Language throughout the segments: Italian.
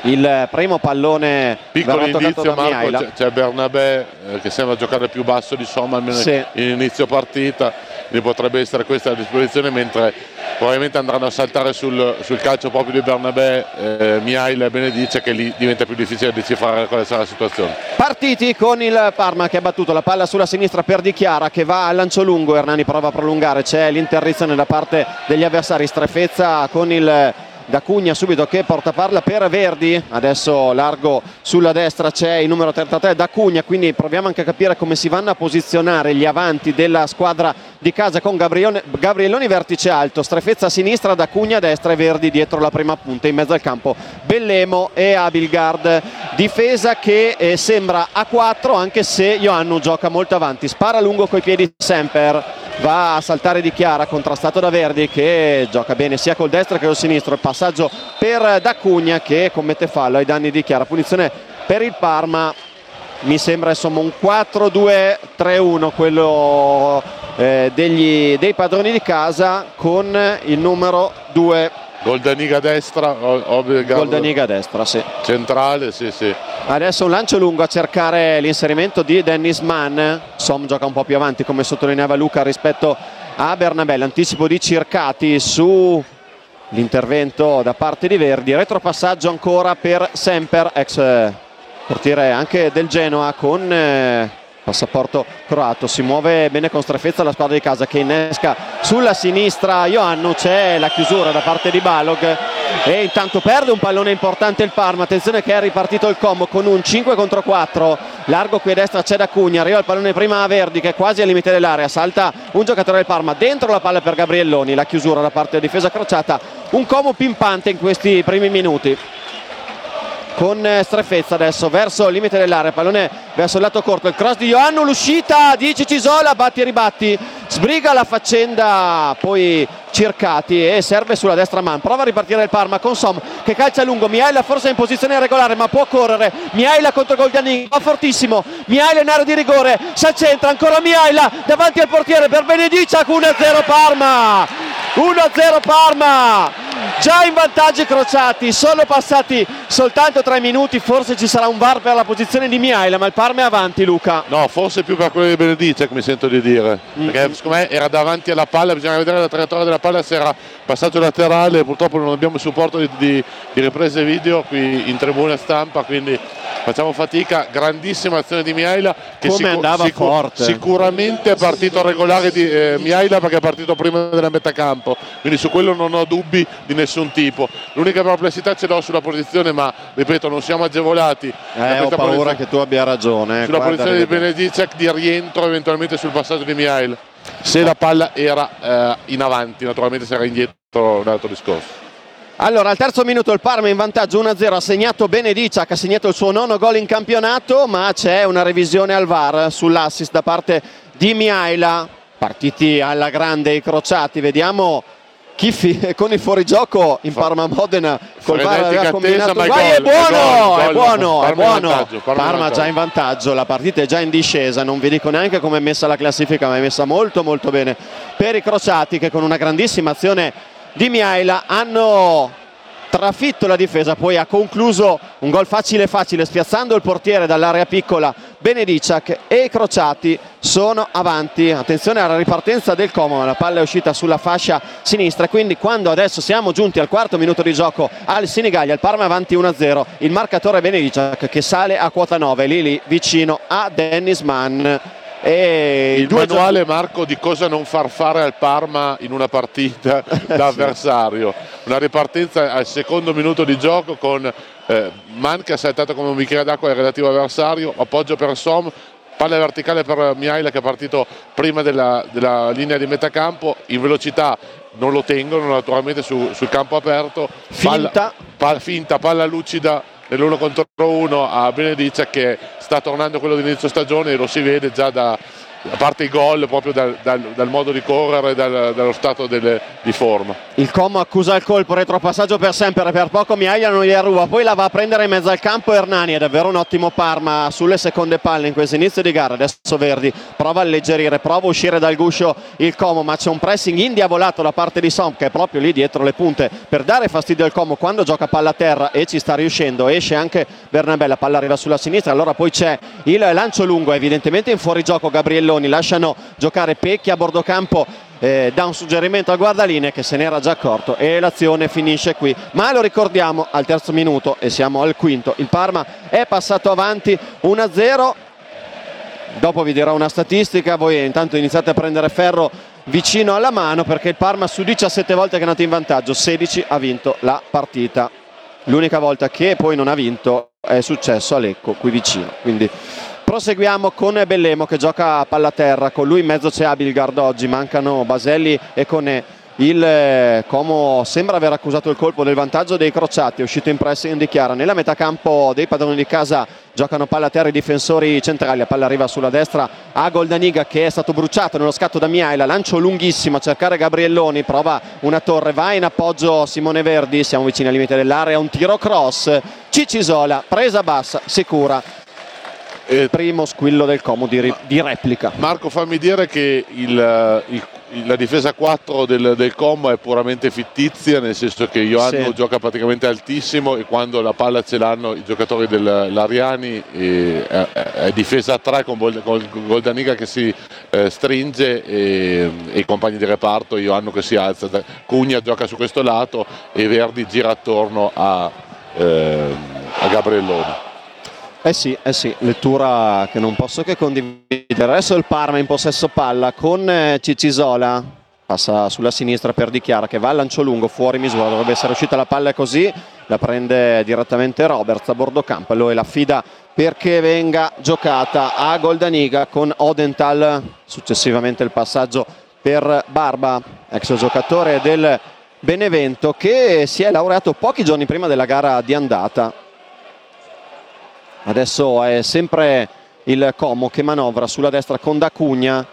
il primo pallone. Piccolo indizio, Marco, c'è Bernabé che sembra giocare più basso di Somma almeno in inizio partita, quindi potrebbe essere questa la disposizione, mentre probabilmente andranno a saltare sul calcio proprio di Bernabé, Mihaila e Benedice, che lì diventa più difficile decifrare quale sarà la situazione. Partiti con il Parma che ha battuto la palla sulla sinistra per Di Chiara, che va al lancio lungo. Hernani prova a prolungare, c'è l'interdizione da parte degli avversari. Strefezza con il D'Acugna subito che porta palla per Verdi, adesso largo sulla destra c'è il numero 33 D'Acugna, quindi proviamo anche a capire come si vanno a posizionare gli avanti della squadra di casa, con Gabrielloni vertice alto, Strefezza a sinistra, D'Acugna a destra e Verdi dietro la prima punta. In mezzo al campo Bellemo e Abilgard, difesa che sembra a 4, anche se Ioannou gioca molto avanti, spara lungo coi piedi Semper, va a saltare Di Chiara, contrastato da Verdi che gioca bene sia col destro che col sinistro. Il passaggio per D'Acugna che commette fallo ai danni di Di Chiara, punizione per il Parma. Mi sembra insomma un 4-2-3-1 quello dei padroni di casa, con il numero 2 Goldaniga a destra, Goldaniga a destra, sì. Centrale, sì. Adesso un lancio lungo a cercare l'inserimento di Dennis Mann. Som gioca un po' più avanti, come sottolineava Luca, rispetto a Bernabé. L'anticipo di Circati su l'intervento da parte di Verdi. Retropassaggio ancora per Semper, ex portiere anche del Genoa con passaporto croato. Si muove bene con Strefezza la squadra di casa, che innesca sulla sinistra Ioannou, c'è la chiusura da parte di Balog e intanto perde un pallone importante il Parma. Attenzione che è ripartito il combo con un 5 contro 4, largo qui a destra c'è D'Acugna, arriva il pallone prima a Verdi che è quasi al limite dell'area, salta un giocatore del Parma, dentro la palla per Gabrielloni, la chiusura da parte della difesa crociata. Un combo pimpante in questi primi minuti, con Strefezza adesso verso il limite dell'area, pallone verso il lato corto, il cross di Ioannou, l'uscita di Cicisola, batti e ribatti, sbriga la faccenda poi Circati e serve sulla destra Mann. Prova a ripartire il Parma con Som che calcia lungo, Mihaila forse è in posizione regolare ma può correre, Mihaila contro Goldaniga, va fortissimo, Mihaila in area di rigore, si accentra ancora Mihaila davanti al portiere per Benediciak, 1-0 Parma, 1-0 Parma. Già in vantaggio i crociati, sono passati soltanto 3 minuti, forse ci sarà un VAR per la posizione di Mihaila, ma il Parma è avanti, Luca. No, forse più per quello di Benediciak, mi sento di dire, perché secondo me era davanti alla palla, bisogna vedere la traiettoria della palla, se era passaggio laterale. Purtroppo non abbiamo il supporto di riprese video qui in tribuna stampa, quindi facciamo fatica. Grandissima azione di Mihaila, che andava forte. Sicuramente è partito regolare di Mihaila, perché è partito prima della metà campo, quindi su quello non ho dubbi di nessun tipo. L'unica perplessità ce l'ho sulla posizione, ma ripeto, non siamo agevolati. Ho paura che tu abbia ragione. Sulla posizione di Benediciak di rientro eventualmente sul passaggio di Mihaila, se la palla era in avanti, naturalmente se era indietro un altro discorso. Allora, al terzo minuto il Parma in vantaggio 1-0, ha segnato Benediciak, ha segnato il suo 9º gol in campionato, ma c'è una revisione al VAR sull'assist da parte di Mihaila. Partiti alla grande i crociati, vediamo chi con il fuorigioco in Parma Modena col VAR aveva combinato. È buono. Parma già in vantaggio, la partita è già in discesa, non vi dico neanche come è messa la classifica, ma è messa molto molto bene per i crociati, che con una grandissima azione di Mihaila hanno trafitto la difesa, poi ha concluso un gol facile spiazzando il portiere dall'area piccola Benediciak, e i crociati sono avanti. Attenzione alla ripartenza del Como, la palla è uscita sulla fascia sinistra, e quindi quando adesso siamo giunti al quarto minuto di gioco al Senigallia, il Parma è avanti 1-0, il marcatore Benediciak che sale a quota 9 lì vicino a Dennis Mann. E il manuale, Marco, di cosa non far fare al Parma in una partita da avversario. Una ripartenza al secondo minuto di gioco con Mann che ha saltato come un bicchiere d'acqua il relativo avversario, appoggio per Som, palla verticale per Mihaila che è partito prima della linea di metacampo, in velocità non lo tengono naturalmente sul campo aperto, palla lucida nell'1 contro 1 a Benediciak, che sta tornando quello di inizio stagione e lo si vede già a parte i gol, proprio dal modo di correre, dallo stato di forma. Il Como accusa il colpo, retropassaggio per sempre, per poco Miaia non gli arriva, poi la va a prendere in mezzo al campo Hernani. È davvero un ottimo Parma sulle seconde palle in questo inizio di gara. Adesso Verdi prova a alleggerire, prova a uscire dal guscio il Como, ma c'è un pressing indiavolato da parte di Som, che è proprio lì dietro le punte per dare fastidio al Como quando gioca palla a terra, e ci sta riuscendo. Esce anche Bernabé, la palla arriva sulla sinistra, allora poi c'è il lancio lungo, evidentemente in fuorigioco Gabrielloni. Lasciano giocare Pecchi a bordo campo, dà un suggerimento al guardalinee che se n'era già accorto, e l'azione finisce qui. Ma lo ricordiamo, al terzo minuto e siamo al quinto, il Parma è passato avanti 1-0. Dopo vi dirò una statistica, voi intanto iniziate a prendere ferro vicino alla mano, perché il Parma su 17 volte che è andato in vantaggio, 16 ha vinto la partita. L'unica volta che poi non ha vinto è successo a Lecco, qui vicino. Quindi proseguiamo con Bellemo che gioca a palla a terra, con lui in mezzo c'è Abilgard oggi, mancano Baselli e Conè. Il Como sembra aver accusato il colpo del vantaggio dei crociati, è uscito in pressing di Chiara. Nella metà campo dei padroni di casa giocano palla a terra i difensori centrali, la palla arriva sulla destra a Goldaniga che è stato bruciato nello scatto da Miaila, lancio lunghissimo a cercare Gabrielloni, prova una torre, va in appoggio Simone Verdi, siamo vicini al limite dell'area, un tiro cross, Cicisola, presa bassa, sicura. Primo squillo del Como di replica. Marco, fammi dire che la difesa 4 del Como è puramente fittizia, nel senso che Ioannou gioca praticamente altissimo, e quando la palla ce l'hanno i giocatori dell'Ariani è difesa a 3 con Goldaniga che si stringe e i compagni di reparto, Ioannou che si alza, Cugna gioca su questo lato e Verdi gira attorno a Gabrielloni. Eh sì, lettura che non posso che condividere. Adesso il Parma in possesso palla con Cicisola, passa sulla sinistra per Di Chiara che va al lancio lungo, fuori misura, dovrebbe essere uscita la palla così, la prende direttamente Roberts a bordo campo, lui la affida perché venga giocata a Goldaniga con Odenthal, successivamente il passaggio per Barba, ex giocatore del Benevento che si è laureato pochi giorni prima della gara di andata. Adesso è sempre il Como che manovra sulla destra con D'Acugna,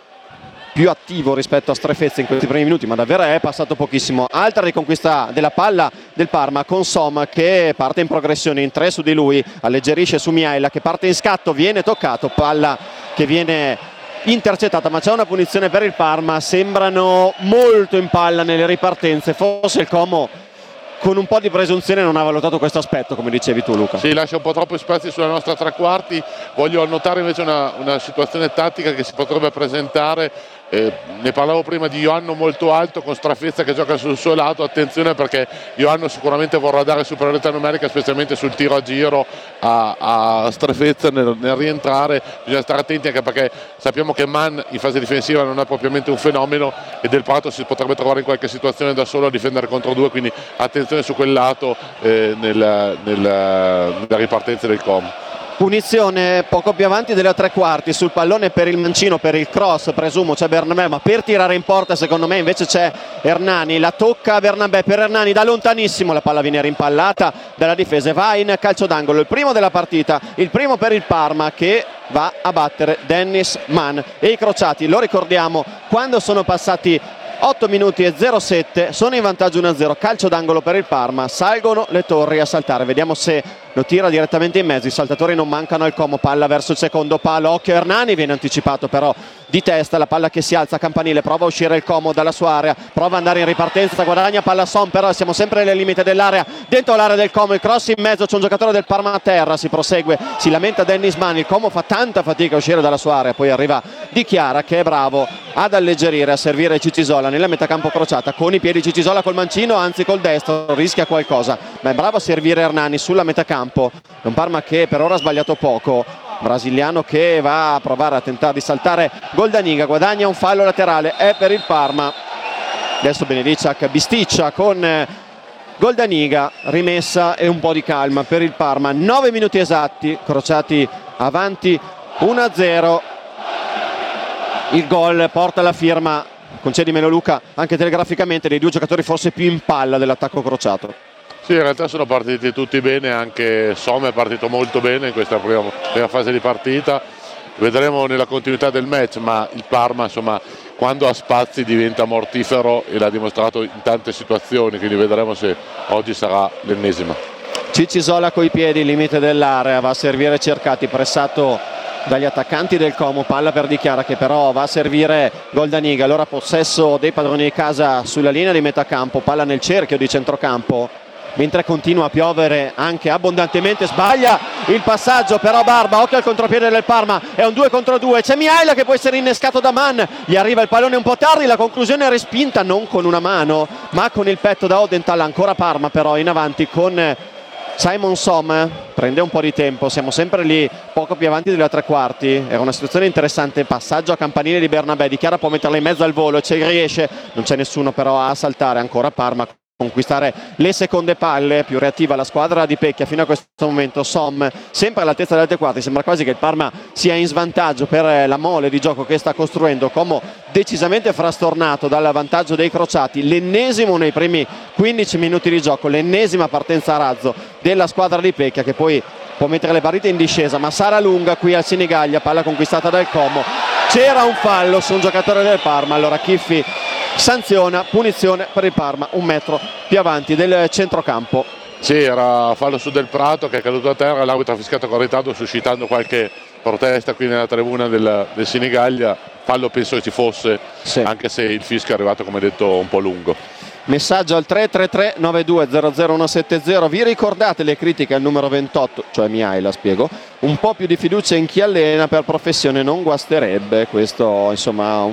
più attivo rispetto a Strefezzi in questi primi minuti, ma davvero è passato pochissimo. Altra riconquista della palla del Parma con Som che parte in progressione in 3 su di lui, alleggerisce su Miaila che parte in scatto, viene toccato, palla che viene intercettata, ma c'è una punizione per il Parma. Sembrano molto in palla nelle ripartenze, forse il Como con un po' di presunzione non ha valutato questo aspetto, come dicevi tu Luca. Sì, lascia un po' troppi spazi sulla nostra tre quarti. Voglio annotare invece una situazione tattica che si potrebbe presentare. Ne parlavo prima di Ioannou molto alto con Strafezza che gioca sul suo lato. Attenzione perché Ioannou sicuramente vorrà dare superiorità numerica, specialmente sul tiro a giro a Strafezza nel rientrare. Bisogna stare attenti anche perché sappiamo che Mann in fase difensiva non è propriamente un fenomeno e Del Prato si potrebbe trovare in qualche situazione da solo a difendere contro due, quindi attenzione su quel lato nella ripartenza del Como. Punizione poco più avanti della tre quarti sul pallone per il mancino, per il cross presumo c'è Bernabé, ma per tirare in porta secondo me invece c'è Hernani, la tocca Bernabé per Hernani da lontanissimo, la palla viene rimpallata dalla difesa e va in calcio d'angolo, il primo della partita, il primo per il Parma che va a battere Dennis Mann. E i crociati, lo ricordiamo, quando sono passati 8 minuti e 07 sono in vantaggio 1-0, calcio d'angolo per il Parma, salgono le torri a saltare, vediamo se lo tira direttamente in mezzo, i saltatori non mancano al Como, palla verso il secondo palo, occhio Hernani, viene anticipato però di testa, la palla che si alza, Campanile prova a uscire il Como dalla sua area, prova ad andare in ripartenza, guadagna palla Son, però siamo sempre nel limite dell'area, dentro l'area del Como, il cross in mezzo, c'è un giocatore del Parma a terra, si prosegue, si lamenta Dennis Mann, il Como fa tanta fatica a uscire dalla sua area, poi arriva Di Chiara che è bravo ad alleggerire, a servire Cicisola nella metà campo crociata, con i piedi Cicisola col mancino, anzi col destro, rischia qualcosa, ma è bravo a servire Hernani sulla metà campo. È un Parma che per ora ha sbagliato poco, brasiliano che va a provare a tentare di saltare Goldaniga, guadagna un fallo laterale, è per il Parma. Adesso Benedicak bisticcia con Goldaniga, rimessa e un po' di calma per il Parma. 9 minuti esatti, crociati avanti 1-0. Il gol porta la firma, concedimelo Luca, anche telegraficamente, dei due giocatori forse più in palla dell'attacco crociato. Sì, in realtà sono partiti tutti bene, anche Som è partito molto bene in questa prima fase di partita. vedremo nella continuità del match, ma il Parma insomma quando ha spazi diventa mortifero e l'ha dimostrato in tante situazioni, quindi vedremo se oggi sarà l'ennesima. Cicisola coi piedi, limite dell'area, va a servire Cercati, pressato dagli attaccanti del Como, palla per Di Chiara che però va a servire Goldaniga. Allora possesso dei padroni di casa sulla linea di metà campo, palla nel cerchio di centrocampo, mentre continua a piovere anche abbondantemente. Sbaglia il passaggio però Barba, occhio al contropiede del Parma, è un 2 contro 2, c'è Mihaela che può essere innescato da Mann, gli arriva il pallone un po' tardi, la conclusione è respinta non con una mano ma con il petto da Odenthal. Ancora Parma però in avanti con Simon Som, prende un po' di tempo, siamo sempre lì poco più avanti della tre quarti. Era una situazione interessante, passaggio a campanile di Bernabé, Di Chiara può metterla in mezzo al volo, ci riesce, non c'è nessuno però a saltare. Ancora Parma conquistare le seconde palle, più reattiva la squadra di Pecchia fino a questo momento. Som sempre all'altezza delle tre quarti, sembra quasi che il Parma sia in svantaggio per la mole di gioco che sta costruendo. Como decisamente frastornato dal vantaggio dei crociati, l'ennesimo nei primi 15 minuti di gioco, l'ennesima partenza a razzo della squadra di Pecchia che poi può mettere le partite in discesa, ma sarà lunga qui al Sinigaglia, palla conquistata dal Como, c'era un fallo su un giocatore del Parma, allora Chiffi sanziona, punizione per il Parma, un metro più avanti del centrocampo. Sì, era fallo su Del Prato che è caduto a terra, l'arbitro ha fischiato con ritardo suscitando qualche protesta qui nella tribuna del Sinigaglia. Fallo penso che ci fosse, sì, anche se il fischio è arrivato come detto un po' lungo. Messaggio al 333 92 00170. Vi ricordate le critiche al numero 28, cioè Mihaela, spiego, un po' più di fiducia in chi allena, per professione non guasterebbe. Questo insomma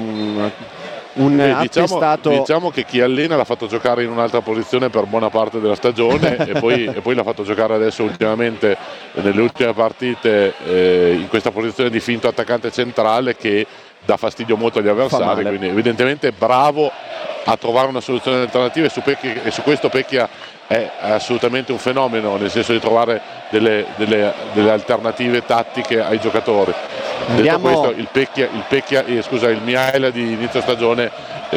diciamo che chi allena l'ha fatto giocare in un'altra posizione per buona parte della stagione e poi l'ha fatto giocare adesso ultimamente nelle ultime partite in questa posizione di finto attaccante centrale che dà fastidio molto agli avversari, quindi evidentemente bravo a trovare una soluzione alternativa e su questo Pecchia è assolutamente un fenomeno, nel senso di trovare delle alternative tattiche ai giocatori. Detto questo, il Mihaela di inizio stagione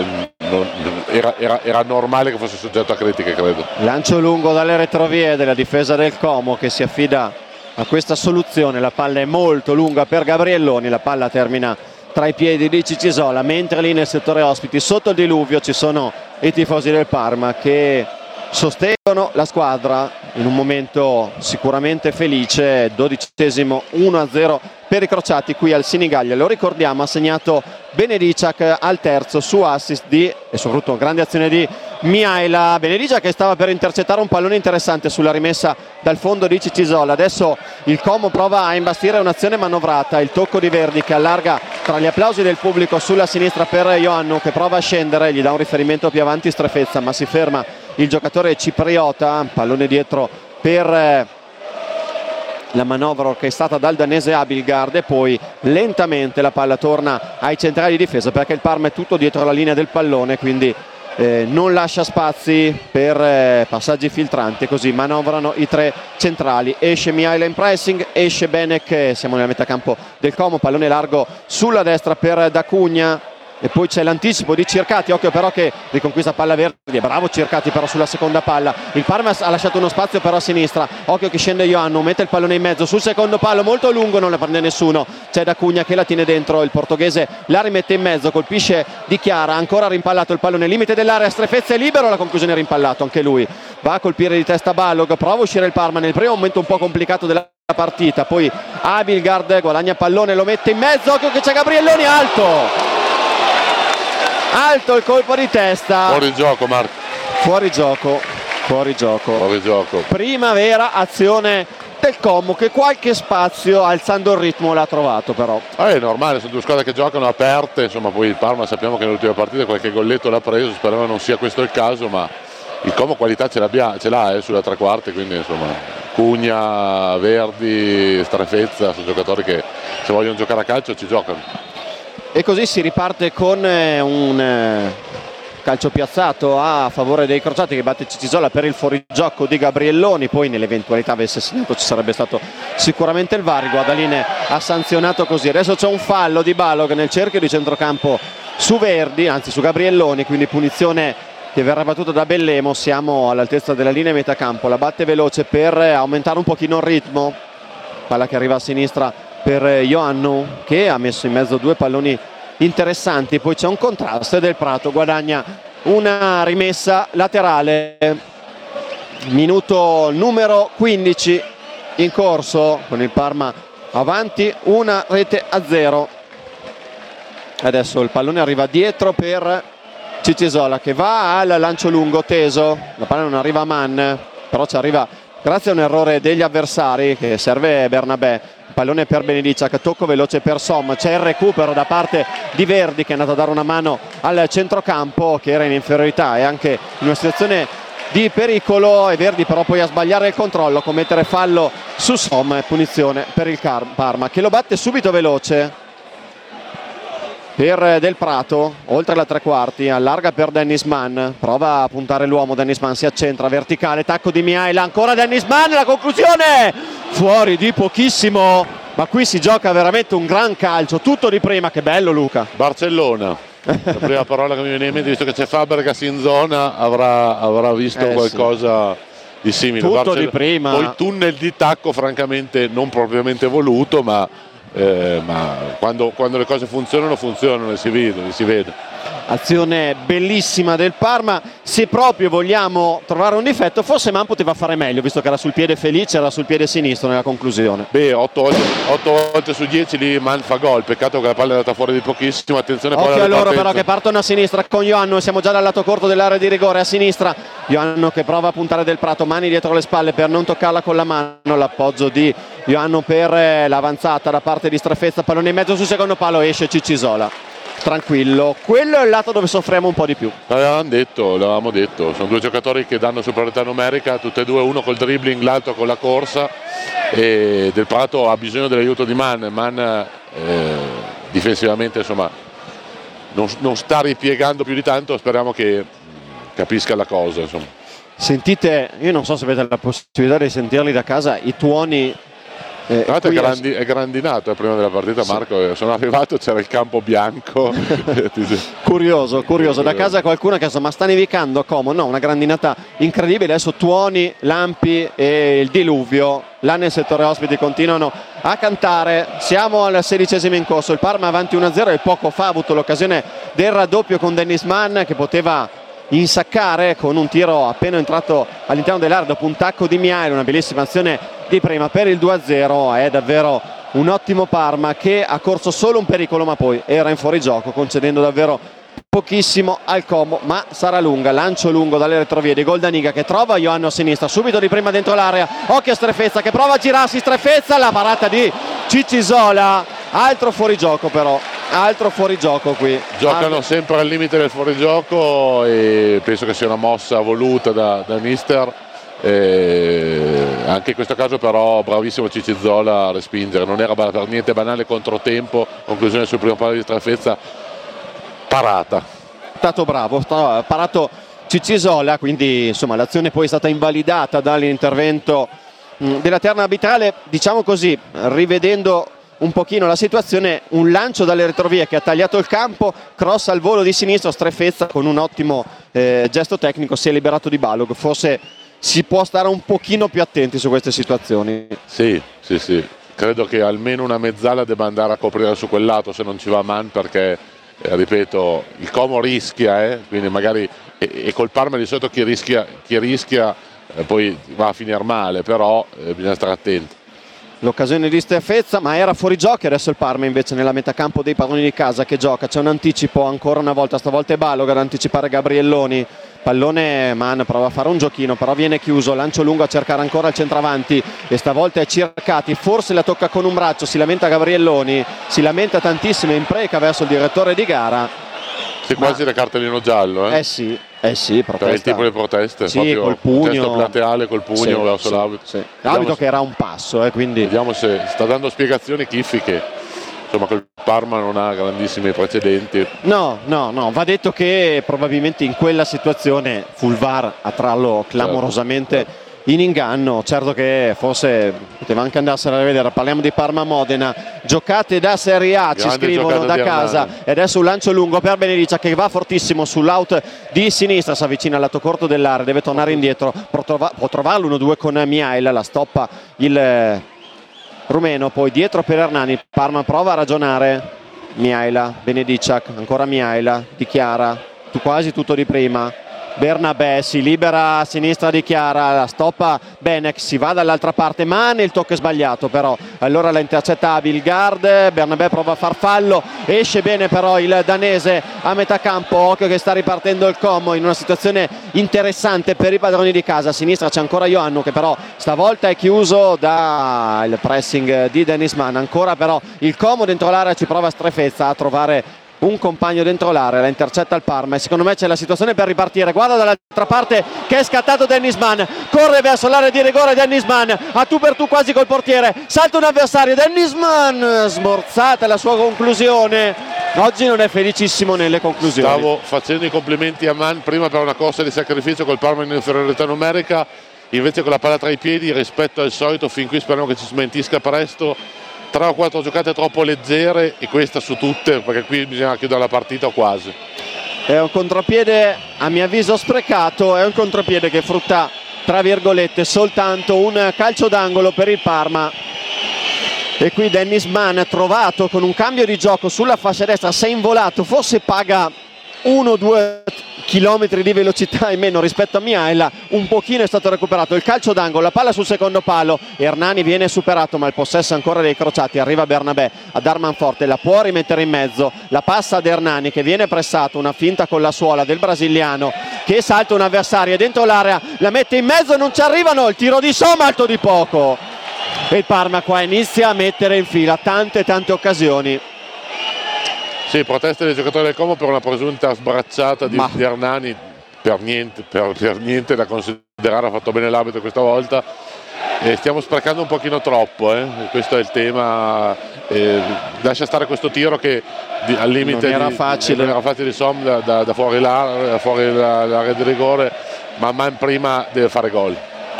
era normale che fosse soggetto a critiche, credo. Lancio lungo dalle retrovie della difesa del Como che si affida a questa soluzione, la palla è molto lunga per Gabrielloni, la palla termina tra i piedi di Cicisola, mentre lì nel settore ospiti sotto il diluvio ci sono i tifosi del Parma che sostengono la squadra in un momento sicuramente felice. 12esimo, 1-0 per i crociati qui al Sinigaglia. Lo ricordiamo, ha segnato Benediciak al terzo su assist e soprattutto grande azione di Mihaela. Benediciak che stava per intercettare un pallone interessante sulla rimessa dal fondo di Cicisola. Adesso il Como prova a imbastire un'azione manovrata, il tocco di Verdi che allarga tra gli applausi del pubblico sulla sinistra per Ioannou che prova a scendere, gli dà un riferimento più avanti Strefezza ma si ferma il giocatore cipriota. Pallone dietro per la manovra orchestrata dal danese Abildgaard e poi lentamente la palla torna ai centrali di difesa perché il Parma è tutto dietro la linea del pallone, quindi non lascia spazi per passaggi filtranti, così manovrano i tre centrali. Esce Mihaela in pressing, esce Benek, siamo nella metà campo del Como, pallone largo sulla destra per D'Acugna e poi c'è l'anticipo di Cercati, occhio però che riconquista palla Verdi, è bravo Cercati però sulla seconda palla. Il Parma ha lasciato uno spazio però a sinistra, occhio che scende Ioannou, mette il pallone in mezzo sul secondo palo molto lungo, non la prende nessuno, c'è D'Acugna che la tiene dentro, il portoghese la rimette in mezzo, colpisce Di Chiara, ancora rimpallato il pallone, limite dell'area, Strefezza è libero, la conclusione è rimpallato anche lui, va a colpire di testa Balog, prova a uscire il Parma nel primo momento un po' complicato della partita, poi Abildgaard guadagna pallone, lo mette in mezzo, occhio che c'è Gabrielloni, alto il colpo di testa, fuori gioco Marco, fuori gioco. Prima vera azione del Como che qualche spazio alzando il ritmo l'ha trovato però. È normale, sono due squadre che giocano aperte, insomma poi il Parma sappiamo che nelle ultime partite qualche golletto l'ha preso, speriamo non sia questo il caso, ma il Como qualità ce l'ha sulla tre quarti, quindi insomma Cugna, Verdi, Strefezza sono giocatori che se vogliono giocare a calcio ci giocano. E così si riparte con un calcio piazzato a favore dei crociati che batte Cicisola per il fuorigioco di Gabrielloni, poi nell'eventualità avesse segnato ci sarebbe stato sicuramente il VAR. Guadaline ha sanzionato così. Adesso c'è un fallo di Balog nel cerchio di centrocampo su Verdi, anzi su Gabrielloni, quindi punizione che verrà battuta da Bellemo. Siamo all'altezza della linea metà campo, la batte veloce per aumentare un pochino il ritmo, palla che arriva a sinistra per Ioannou, che ha messo in mezzo due palloni interessanti. Poi c'è un contrasto e Del Prato guadagna una rimessa laterale. Minuto numero 15 in corso, con il Parma avanti 1-0. Adesso il pallone arriva dietro per Ciccisola, che va al lancio lungo teso. La palla non arriva a Mann, però ci arriva grazie a un errore degli avversari, che serve Bernabé. Pallone per Benediccia, tocco veloce per Som, c'è il recupero da parte di Verdi, che è andato a dare una mano al centrocampo, che era in inferiorità e anche in una situazione di pericolo, e Verdi però poi a sbagliare il controllo, commettere fallo su Som, punizione per il Parma, che lo batte subito veloce per Del Prato, oltre la tre quarti, allarga per Dennis Mann, prova a puntare l'uomo, Dennis Mann si accentra, verticale, tacco di Mihaila, ancora Dennis Mann, la conclusione fuori di pochissimo, ma qui si gioca veramente un gran calcio, tutto di prima. Che bello, Luca. Barcellona, la prima parola che mi viene in mente, visto che c'è Fabregas in zona, avrà visto qualcosa di simile. Tutto di prima. Poi tunnel di tacco francamente non propriamente voluto, ma quando le cose funzionano e si vede. Azione bellissima del Parma. Se proprio vogliamo trovare un difetto, forse Man poteva fare meglio, visto che era sul piede Felice, era sul piede sinistro nella conclusione. 8 volte su 10 lì Man fa gol, peccato che la palla è andata fuori di pochissimo. Attenzione, occhio a loro però che partono a sinistra con Ioannou, siamo già dal lato corto dell'area di rigore. A sinistra Ioannou che prova a puntare Del Prato, mani dietro le spalle per non toccarla con la mano, l'appoggio di Ioannou per l'avanzata da parte di Strefezza, pallone in mezzo sul secondo palo, esce Ciccisola tranquillo. Quello è il lato dove soffriamo un po' di più. L'avevamo detto, sono due giocatori che danno superiorità numerica, tutti e due, uno col dribbling, l'altro con la corsa, e Del Prato ha bisogno dell'aiuto di Man. Difensivamente insomma non sta ripiegando più di tanto, speriamo che capisca la cosa, insomma. Sentite, io non so se avete la possibilità di sentirli da casa, i tuoni. È grandinato prima della partita, sì. Marco, sono arrivato, c'era il campo bianco. curioso, da casa qualcuno che insomma sta nevicando a Como, no, una grandinata incredibile. Adesso tuoni, lampi e il diluvio là nel settore ospiti continuano a cantare. Siamo al 16° in corso, il Parma avanti 1-0 e poco fa ha avuto l'occasione del raddoppio con Dennis Mann, che poteva insaccare con un tiro appena entrato all'interno dell'area dopo un tacco di Mihail. Una bellissima azione di prima per il 2-0. È davvero un ottimo Parma che ha corso solo un pericolo, ma poi era in fuorigioco, concedendo davvero pochissimo al Como, ma sarà lunga. Lancio lungo dalle retrovie di Goldaniga, che trova Ioannou a sinistra, subito di prima dentro l'area, occhio a Strefezza che prova a girarsi, Strefezza, la parata di Ciccisola, altro fuorigioco però. Altro fuorigioco qui. Giocano sempre al limite del fuorigioco e penso che sia una mossa voluta da mister. Anche in questo caso però bravissimo Ciccisola a respingere, non era per niente banale, controtempo, conclusione sul primo palo di Strefezza, parata. Stato bravo, parato Ciccisola, quindi insomma l'azione poi è stata invalidata dall'intervento della terna arbitrale. Diciamo così, rivedendo un pochino la situazione, un lancio dalle retrovie che ha tagliato il campo, cross al volo di sinistro, Strefezza con un ottimo gesto tecnico si è liberato di Balog. Forse si può stare un pochino più attenti su queste situazioni. Sì, credo che almeno una mezzala debba andare a coprire su quel lato se non ci va Man, perché ripeto, il Como rischia, quindi magari e col Parma di solito chi rischia poi va a finire male, però bisogna stare attenti. L'occasione di Strefezza, ma era fuori gioco. Adesso il Parma invece nella metacampo dei padroni di casa che gioca, c'è un anticipo ancora una volta, stavolta è Balog ad anticipare Gabrielloni, pallone, Man prova a fare un giochino però viene chiuso, lancio lungo a cercare ancora il centravanti e stavolta è Circati, forse la tocca con un braccio, si lamenta Gabrielloni, si lamenta tantissimo, impreca verso il direttore di gara. Sì, quasi da cartellino giallo, sì, protesta. Per il tipo di proteste, sì, col pugno, gesto plateale col pugno verso l'arbitro. Sì. L'arbitro che era un passo, quindi vediamo se sta dando spiegazioni Chiffi, che insomma col Parma non ha grandissimi precedenti. No, va detto che probabilmente in quella situazione fu il VAR a trarlo clamorosamente in inganno. Certo che forse poteva anche andarsene a rivedere. Parliamo di Parma-Modena, giocate da Serie A, ci scrivono da casa, e adesso un lancio lungo per Benediccia che va fortissimo sull'out di sinistra, si avvicina al lato corto dell'area, deve tornare indietro, può trovarlo 1-2 con Mihail, la stoppa il rumeno, poi dietro per Hernani. Parma prova a ragionare, Mihaila, Benedicak, ancora Mihaila, Di Chiara, quasi tutto di prima. Bernabé si libera a sinistra di Chiara, la stoppa Benek, si va dall'altra parte, Mane, il tocco è sbagliato però, allora la intercetta Vilgard. Bernabé prova a far fallo, esce bene però il danese a metà campo. Occhio che sta ripartendo il Como in una situazione interessante per i padroni di casa. A sinistra c'è ancora Ioannou che però stavolta è chiuso dal pressing di Dennis Mann. Ancora però il Como dentro l'area, ci prova Strefezza a trovare un compagno dentro l'area, la intercetta il Parma e secondo me c'è la situazione per ripartire. Guarda dall'altra parte che è scattato Dennis Mann, corre verso l'area di rigore Dennis Mann, a tu per tu quasi col portiere, salta un avversario, Dennis Mann, smorzata la sua conclusione. Oggi non è felicissimo nelle conclusioni. Stavo facendo i complimenti a Mann prima per una corsa di sacrificio col Parma in inferiorità numerica, invece con la palla tra i piedi rispetto al solito, fin qui speriamo che ci smentisca presto. 3 o 4 giocate troppo leggere e questa su tutte, perché qui bisogna chiudere la partita o quasi. È un contropiede a mio avviso sprecato, è un contropiede che frutta tra virgolette soltanto un calcio d'angolo per il Parma. E qui Dennis Mann, trovato con un cambio di gioco sulla fascia destra, si è involato, forse paga 1-2 chilometri di velocità in meno rispetto a Mihaila, un pochino è stato recuperato il calcio d'angolo, la palla sul secondo palo, Hernani viene superato ma il possesso ancora dei crociati, arriva Bernabé a dar manforte, la può rimettere in mezzo, la passa ad Hernani che viene pressato, una finta con la suola del brasiliano che salta un avversario dentro l'area, la mette in mezzo, non ci arrivano, il tiro di Somma alto di poco e il Parma qua inizia a mettere in fila tante occasioni. Sì, proteste dei giocatori del Como per una presunta sbracciata di Hernani, per niente da considerare, ha fatto bene l'arbitro questa volta e stiamo sprecando un pochino troppo, questo è il tema, lascia stare questo tiro che al limite non era facile di Somma da fuori l'area di rigore, ma man prima deve fare gol.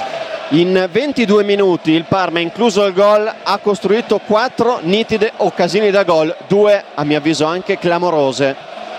In 22 minuti il Parma, incluso il gol, ha costruito 4 nitide occasioni da gol, 2 a mio avviso anche clamorose.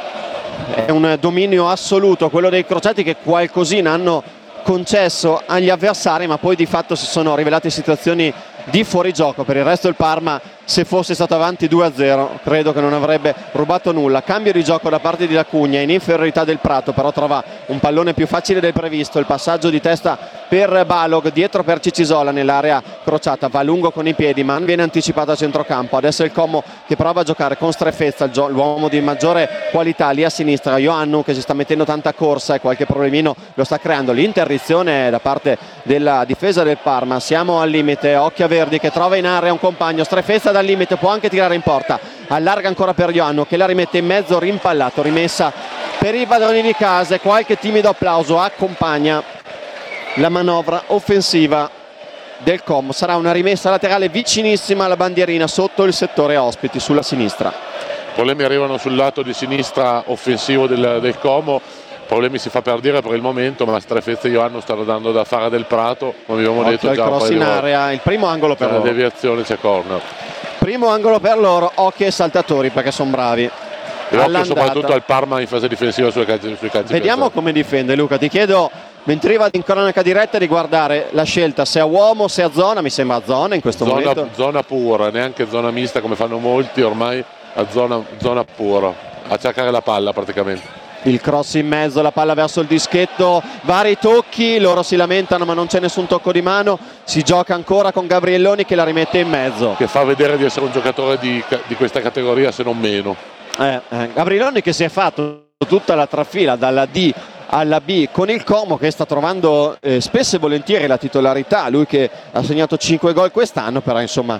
È un dominio assoluto quello dei crociati che qualcosina hanno concesso agli avversari, ma poi di fatto si sono rivelate situazioni di fuorigioco. Per il resto il Parma, se fosse stato avanti 2-0, credo che non avrebbe rubato nulla. Cambio di gioco da parte di Lacugna in inferiorità del Prato, però trova un pallone più facile del previsto, il passaggio di testa per Balog, dietro per Cicisola nell'area crociata, va lungo con i piedi, ma viene anticipato a centrocampo. Adesso è il Como che prova a giocare con Strefezza, l'uomo di maggiore qualità lì a sinistra, Ioannou che si sta mettendo tanta corsa e qualche problemino lo sta creando. L'interdizione da parte della difesa del Parma, siamo al limite, occhio a Verdi che trova in area un compagno, Strefezza dal limite, può anche tirare in porta, allarga ancora per Ioannou che la rimette in mezzo, rimpallato, rimessa per i padroni di casa e qualche timido applauso accompagna la manovra offensiva del Como. Sarà una rimessa laterale vicinissima alla bandierina sotto il settore ospiti sulla sinistra. Problemi arrivano sul lato di sinistra offensivo del Como, problemi si fa per dire per il momento, ma Strefezza e Ioannou stanno dando da fare del Prato, come abbiamo detto già. Cross in area, il primo angolo per loro. La deviazione, c'è corner. Primo angolo per loro, occhio ai saltatori perché sono bravi. E occhio soprattutto al Parma in fase difensiva sui calci. Vediamo come difende Luca, ti chiedo mentre va in cronaca diretta di guardare la scelta se a uomo o se a zona. Mi sembra a zona in questo momento. Zona pura, neanche zona mista come fanno molti ormai, a zona pura, a cercare la palla praticamente. Il cross in mezzo, la palla verso il dischetto, vari tocchi, loro si lamentano ma non c'è nessun tocco di mano, si gioca ancora con Gabrielloni che la rimette in mezzo. Che fa vedere di essere un giocatore di questa categoria se non meno. Gabrielloni che si è fatto tutta la trafila dalla D alla B con il Como, che sta trovando spesso e volentieri la titolarità, lui che ha segnato 5 gol quest'anno, però insomma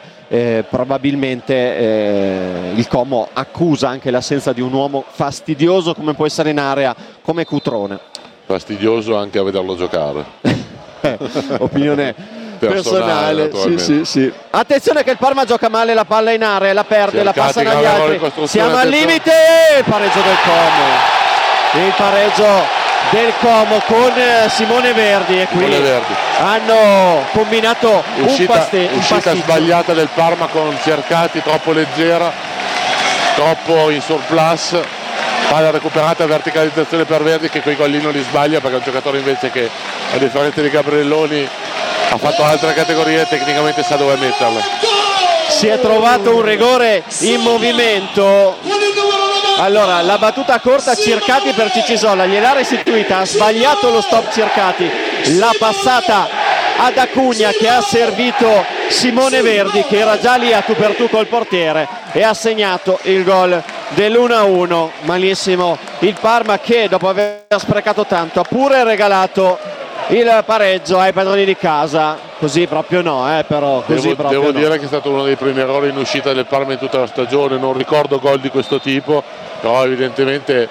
probabilmente il Como accusa anche l'assenza di un uomo fastidioso come può essere in area come Cutrone. Fastidioso anche a vederlo giocare. Opinione personale. Sì. Attenzione che il Parma gioca male la palla in area, la perde, la passa dagli altri, siamo al limite, il pareggio del Como, il pareggio del Como con Simone Verdi, e qui hanno combinato uscita un sbagliata del Parma con Cercati troppo leggera, troppo in surplus, palla recuperata, verticalizzazione per Verdi che quei gollino li sbaglia perché è un giocatore invece che a differenza di Gabrielloni ha fatto altre categorie e tecnicamente sa dove metterle. si è trovato un rigore in movimento. Allora, la battuta corta Circati per Cicisola, gliel'ha restituita, ha sbagliato lo stop Circati, la passata ad Acugna che ha servito Simone Verdi, che era già lì a tu per tu col portiere, e ha segnato il gol dell'1-1. Malissimo il Parma, che dopo aver sprecato tanto ha pure regalato il pareggio ai padroni di casa. Così proprio no, però così devo dire che è stato uno dei primi errori in uscita del Parma in tutta la stagione. Non ricordo gol di questo tipo, però evidentemente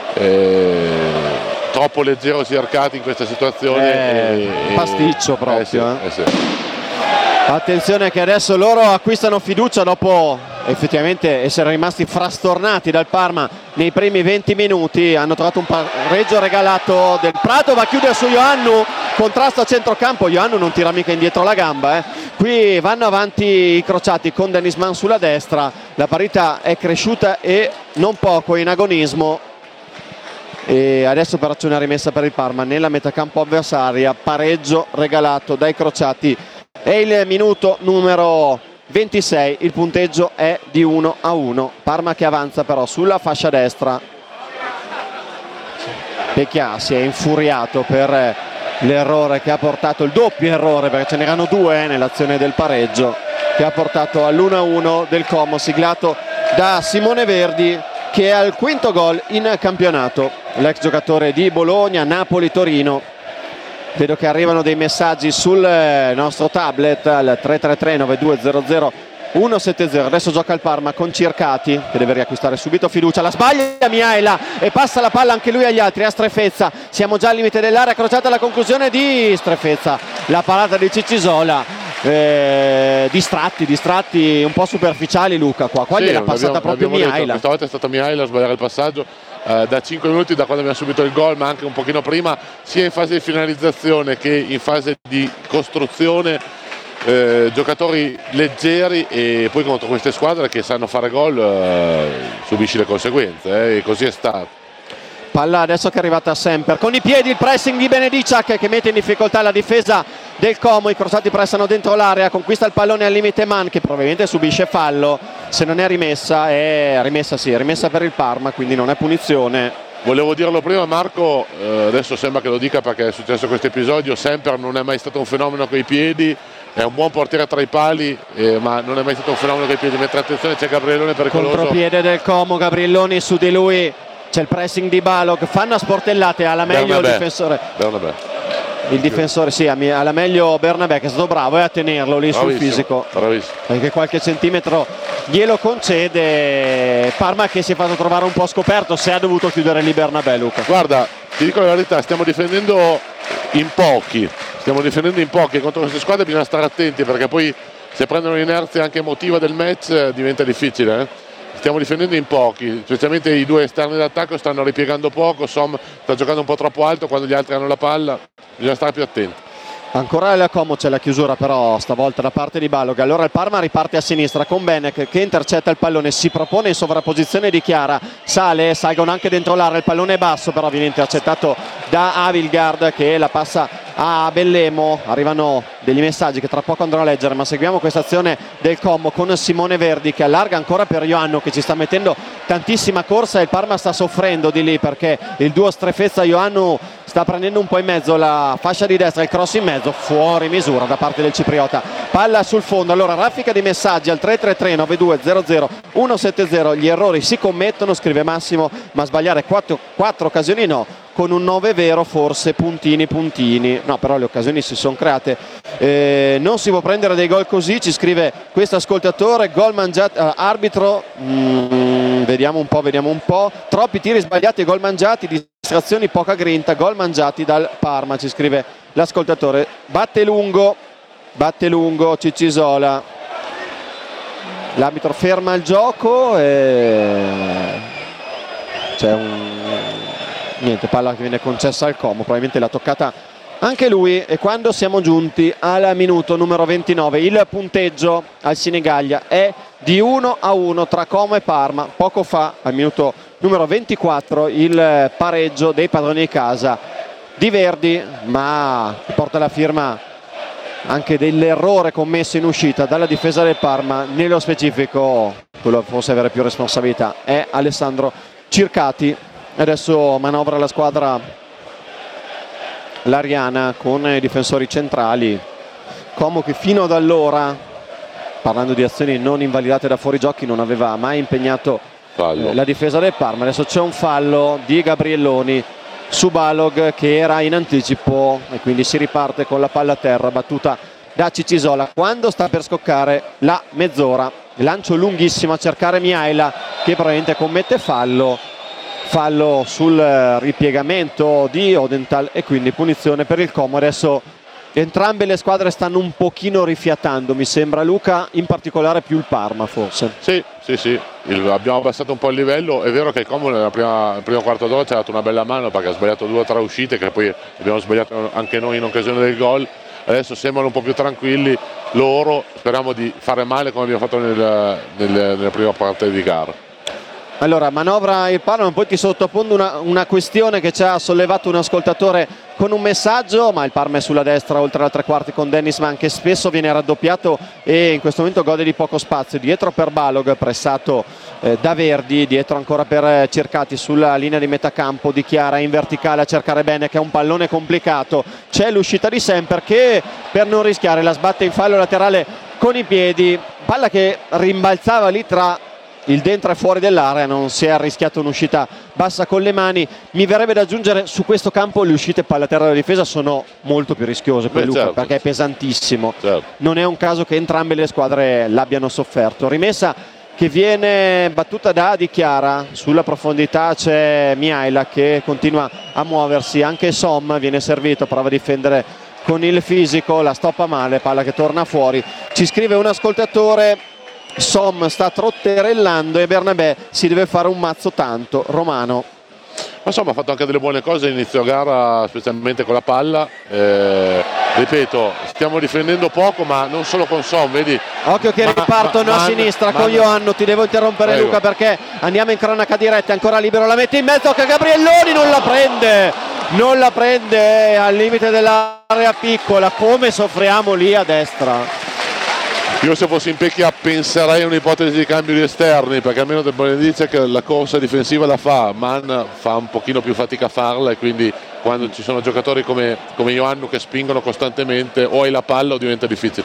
troppo leggero Circati in questa situazione. Pasticcio proprio. Sì. Attenzione che adesso loro acquistano fiducia dopo effettivamente essere rimasti frastornati dal Parma nei primi 20 minuti. Hanno trovato un pareggio regalato del Prato, va a chiudere su Ioannou, contrasto a centrocampo, Ioannou non tira mica indietro la gamba. Qui vanno avanti i crociati con Dennis Mann sulla destra, la parità è cresciuta e non poco in agonismo. E adesso per una rimessa per il Parma nella metacampo avversaria, pareggio regalato dai crociati. È il minuto numero 26, il punteggio è di 1-1. Parma che avanza però sulla fascia destra. Pecchia si è infuriato per l'errore che ha portato, il doppio errore, perché ce n'erano due nell'azione del pareggio, che ha portato all'1-1 del Como, siglato da Simone Verdi, che è al quinto gol in campionato. L'ex giocatore di Bologna, Napoli, Torino. Vedo che arrivano dei messaggi sul nostro tablet al 333-9200-170. Adesso gioca il Parma con Circati, che deve riacquistare subito fiducia. La sbaglia Mihaela e passa la palla anche lui agli altri, a Strefezza. Siamo già al limite dell'area, crociata alla conclusione di Strefezza. La parata di Cicisola. Distratti un po' superficiali, Luca. Qua gliel'ha passata proprio Mihaela. Questa volta è stata Mihaela a sbagliare il passaggio. Da 5 minuti, da quando abbiamo subito il gol, ma anche un pochino prima, sia in fase di finalizzazione che in fase di costruzione, giocatori leggeri, e poi contro queste squadre che sanno fare gol subisci le conseguenze, e così è stato. Palla adesso che è arrivata Semper con i piedi, il pressing di Benediciak che mette in difficoltà la difesa del Como. I crociati pressano dentro l'area, conquista il pallone al limite Mann, che probabilmente subisce fallo. Se non è rimessa, è rimessa per il Parma, quindi non è punizione. Volevo dirlo prima, Marco, adesso sembra che lo dica perché è successo questo episodio. Semper non è mai stato un fenomeno coi piedi, è un buon portiere tra i pali, ma non è mai stato un fenomeno coi piedi. Mentre attenzione, c'è Gabriellone pericoloso, contropiede del Como, Gabrielloni su di lui. C'è il pressing di Balog, fanno a sportellate, alla meglio il difensore. Il difensore, sì, alla meglio Bernabé, che è stato bravo a tenerlo lì sul fisico. Bravissimo. Perché qualche centimetro glielo concede. Parma che si è fatto trovare un po' scoperto, se ha dovuto chiudere lì Bernabé, Luca. Guarda, ti dico la verità, stiamo difendendo in pochi contro queste squadre. Bisogna stare attenti, perché poi se prendono l'inerzia anche emotiva del match diventa difficile, Stiamo difendendo in pochi, specialmente i due esterni d'attacco stanno ripiegando poco. Som sta giocando un po' troppo alto quando gli altri hanno la palla, bisogna stare più attenti. Ancora il Como, c'è la chiusura però stavolta da parte di Balog. Allora il Parma riparte a sinistra con Benek che intercetta il pallone, si propone in sovrapposizione di Chiara, salgono anche dentro l'area, il pallone è basso però viene intercettato da Avilgard che la passa a Bellemo. Arrivano degli messaggi che tra poco andrò a leggere, ma seguiamo questa azione del Como con Simone Verdi che allarga ancora per Ioannou, che ci sta mettendo tantissima corsa, e il Parma sta soffrendo di lì perché il duo Strefezza-Ioannou sta prendendo un po' in mezzo la fascia di destra, il cross in mezzo, fuori misura da parte del cipriota. Palla sul fondo, allora raffica di messaggi al 333-9200-170. Gli errori si commettono, scrive Massimo, ma sbagliare 4 occasioni no, con un 9 vero forse puntini. No, però le occasioni si sono create. Non si può prendere dei gol così, ci scrive questo ascoltatore. Gol mangiato, arbitro, vediamo un po', troppi tiri sbagliati e gol mangiati, distrazioni, poca grinta, gol mangiati dal Parma, ci scrive l'ascoltatore. Batte lungo Cicisola, l'arbitro ferma il gioco e c'è niente, palla che viene concessa al Como, probabilmente l'ha toccata anche lui. E quando siamo giunti al minuto numero 29 il punteggio al Sinigaglia è di 1-1 tra Como e Parma. Poco fa al minuto numero 24 il pareggio dei padroni di casa di Verdi, ma porta la firma anche dell'errore commesso in uscita dalla difesa del Parma. Nello specifico quello che forse avere più responsabilità è Alessandro Circati. Adesso manovra la squadra lariana con i difensori centrali. Como che fino ad allora, parlando di azioni non invalidate da fuorigiochi, non aveva mai impegnato la difesa del Parma. Adesso c'è un fallo di Gabrielloni su Balog che era in anticipo e quindi si riparte con la palla a terra battuta da Cicisola quando sta per scoccare la mezz'ora. Lancio lunghissimo a cercare Mihaela che probabilmente commette fallo sul ripiegamento di Odenthal e quindi punizione per il Como. Adesso entrambe le squadre stanno un pochino rifiatando, mi sembra, Luca, in particolare più il Parma forse. Sì. Abbiamo abbassato un po' il livello. È vero che il Como nel primo quarto d'ora ci ha dato una bella mano perché ha sbagliato 2 o 3 uscite che poi abbiamo sbagliato anche noi in occasione del gol. Adesso sembrano un po' più tranquilli loro, speriamo di fare male come abbiamo fatto nella prima parte di gara. Allora manovra il Parma, poi ti sottopongo una questione che ci ha sollevato un ascoltatore con un messaggio, ma il Parma è sulla destra oltre la tre quarti con Dennis Mann che spesso viene raddoppiato e in questo momento gode di poco spazio. Dietro per Balog, pressato da Verdi, dietro ancora per Circati sulla linea di metà campo, Di Chiara in verticale a cercare bene che è un pallone complicato. C'è l'uscita di Semper che per non rischiare la sbatte in fallo laterale con i piedi, palla che rimbalzava lì tra il dentro e fuori dell'area, non si è arrischiato un'uscita bassa con le mani. Mi verrebbe da aggiungere, su questo campo le uscite palla terra della difesa sono molto più rischiose per Luca, certo, perché è pesantissimo, certo. Non è un caso che entrambe le squadre l'abbiano sofferto. Rimessa che viene battuta da Di Chiara, sulla profondità c'è Mihaela che continua a muoversi, anche Som viene servito, prova a difendere con il fisico, la stoppa male, palla che torna fuori. Ci scrive un ascoltatore: Som sta trotterellando e Bernabé si deve fare un mazzo tanto. Romano. Ma insomma ha fatto anche delle buone cose all'inizio gara, specialmente con la palla. Ripeto, stiamo difendendo poco, ma non solo con Som, vedi? Occhio che ripartono a sinistra con Ioannou. Ti devo interrompere, prego, Luca, perché andiamo in cronaca diretta, ancora libero, la mette in mezzo che Gabrielloni non la prende al limite dell'area piccola. Come soffriamo lì a destra. Io se fossi in Pecchia penserei a un'ipotesi di cambio di esterni, perché almeno Del dice che la corsa difensiva la fa, Mann fa un pochino più fatica a farla e quindi quando ci sono giocatori come Ioannou che spingono costantemente o hai la palla o diventa difficile.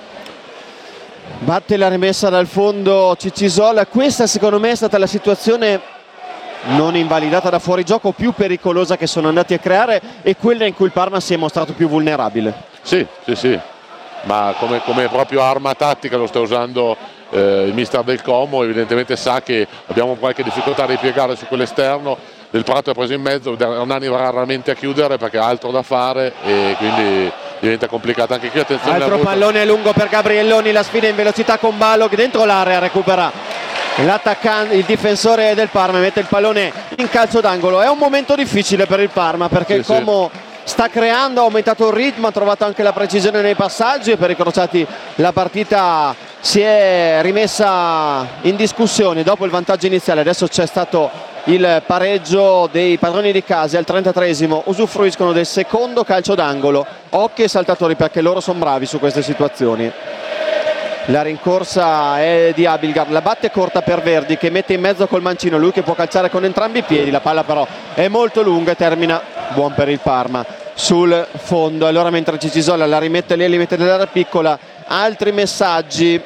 Batte la rimessa dal fondo Cicisola. Questa secondo me è stata la situazione non invalidata da fuorigioco più pericolosa che sono andati a creare e quella in cui il Parma si è mostrato più vulnerabile. Sì. Ma come proprio arma tattica lo sta usando il mister del Como. Evidentemente sa che abbiamo qualche difficoltà a ripiegare su quell'esterno. Del Prato è preso in mezzo, Hernani va raramente a chiudere perché ha altro da fare e quindi diventa complicata anche qui. Attenzione, altro pallone lungo per Gabrielloni, la sfida in velocità con Balog dentro l'area, recupera l'attaccante, il difensore del Parma, mette il pallone in calcio d'angolo. È un momento difficile per il Parma perché il Como sta creando, ha aumentato il ritmo, ha trovato anche la precisione nei passaggi e per i crociati la partita si è rimessa in discussione dopo il vantaggio iniziale. Adesso c'è stato il pareggio dei padroni di casa al 33esimo, usufruiscono del secondo calcio d'angolo. Occhi ai saltatori perché loro sono bravi su queste situazioni. La rincorsa è di Abildgaard, la batte corta per Verdi che mette in mezzo col mancino, lui che può calciare con entrambi i piedi, la palla però è molto lunga e termina buon per il Parma sul fondo. Allora mentre Cicisola la rimette lì al limite dell'area piccola, altri messaggi.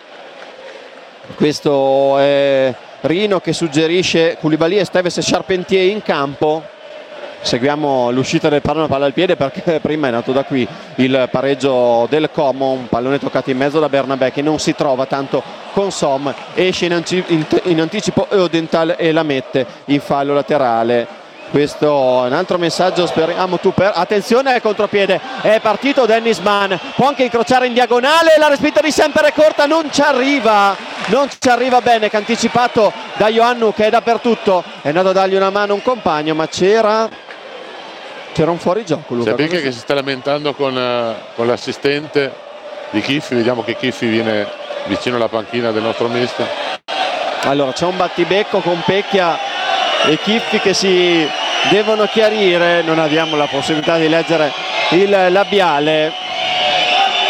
Questo è Rino che suggerisce Koulibaly, Esteves e Charpentier in campo. Seguiamo l'uscita del Parma, palla al piede perché prima è nato da qui il pareggio del Como, un pallone toccato in mezzo da Bernabé che non si trova tanto con Som, esce in anticipo Odenthal e la mette in fallo laterale. Questo è un altro messaggio, speriamo attenzione al contropiede, è partito Dennis Mann, può anche incrociare in diagonale, la respinta di Semper è corta, non ci arriva bene, che ha anticipato da Ioannou che è dappertutto, è andato a dargli una mano un compagno, ma c'era un fuorigioco. Luca, c'è Becche che si sta lamentando con l'assistente di Chiffi, vediamo che Chiffi viene vicino alla panchina del nostro mister. Allora c'è un battibecco con Pecchia e Chiffi che si devono chiarire, non abbiamo la possibilità di leggere il labiale.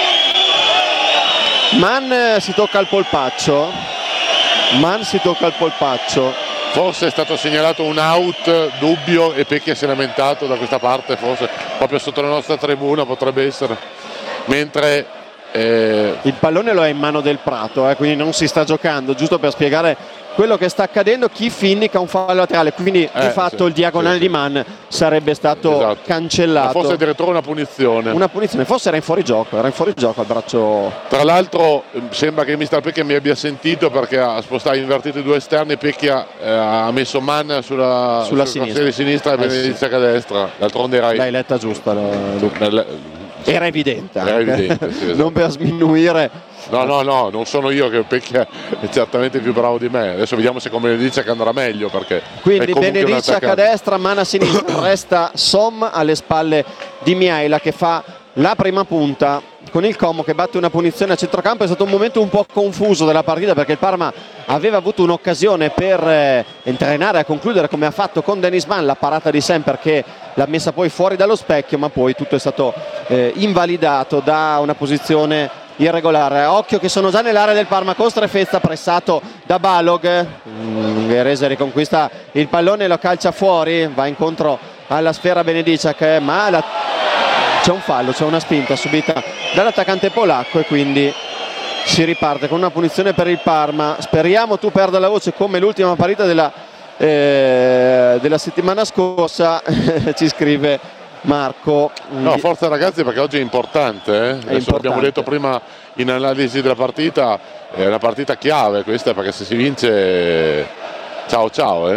Mann si tocca al polpaccio. Forse è stato segnalato un out dubbio e Pecchia si è lamentato da questa parte, forse proprio sotto la nostra tribuna potrebbe essere, mentre il pallone lo è in mano del Prato, quindi non si sta giocando, giusto per spiegare quello che sta accadendo. Kiff indica un fallo laterale, quindi di fatto il diagonale di Mann sarebbe stato cancellato. Ma forse addirittura una punizione, forse era in fuorigioco al braccio. Tra l'altro sembra che mister Pecchia mi abbia sentito, perché ha spostato, invertito i due esterni. Pecchia ha messo Mann sulla sinistra e Benediccia a destra. D'altronde l'hai letta giusta, era evidente, sì, esatto. Non per sminuire. No, non sono io, che Pecchia è certamente più bravo di me. Adesso vediamo se con Benediccia che andrà meglio, perché quindi Benediccia a destra, Mann a sinistra, resta Som alle spalle di Mihaela che fa la prima punta con il Como che batte una punizione a centrocampo. È stato un momento un po' confuso della partita, perché il Parma aveva avuto un'occasione per entrenare a concludere, come ha fatto con Dennis Mann, la parata di Semper che l'ha messa poi fuori dallo specchio, ma poi tutto è stato invalidato da una posizione irregolare. Occhio che sono già nell'area del Parma con Strefezza, pressato da Balog. Ungherese riconquista il pallone, lo calcia fuori, va incontro alla sfera Benedicak, ma c'è un fallo, c'è una spinta subita dall'attaccante polacco e quindi si riparte con una punizione per il Parma. Speriamo tu perda la voce come l'ultima partita della settimana scorsa. Ci scrive Marco. No, forza ragazzi, perché oggi è importante, Adesso l'abbiamo detto prima in analisi della partita, è una partita chiave questa, perché se si vince ciao